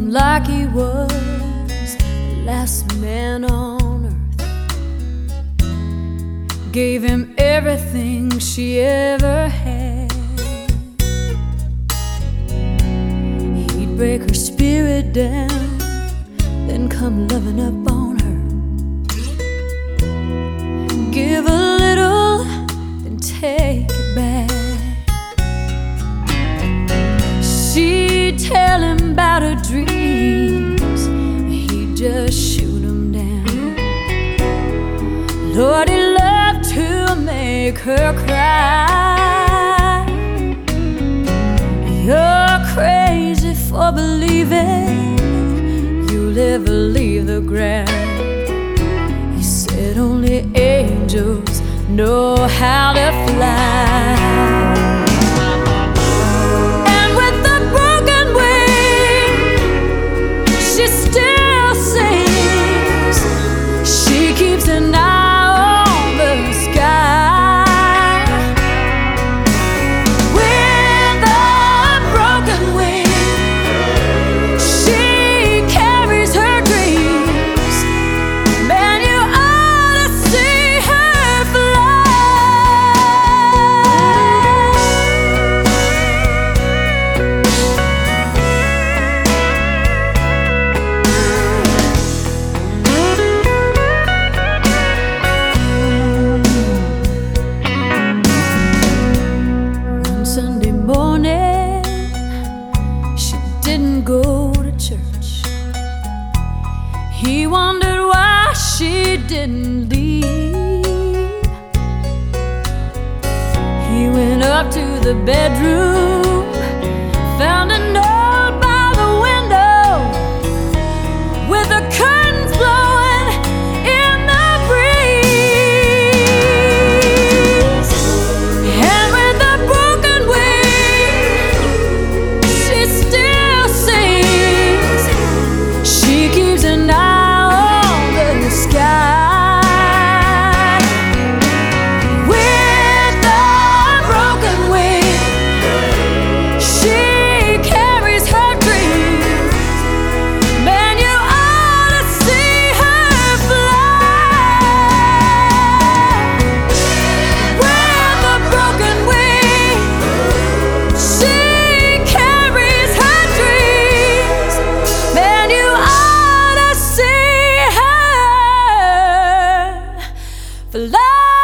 like he was the last man on earth. Gave him everything she ever had. He'd break her spirit down, then come loving up on her. Give a little, then take it back. She'd tell him about her dreams, he'd just shoot them down. Lord, he loved to make her cry. You're crazy for believing you'll ever leave the ground. He said only angels know how to fly. Sunday morning, she didn't go to church. He wondered why she didn't leave. He went up to the bedroom, found a note by the window with the curtains blowing in the breeze. And with the broken wing, she still sings. She keeps an eye on the sky. With the broken wing, she carries her dreams. Man, you ought to see her fly. With the broken wing, she carries her dreams. Man, you ought to see her fly.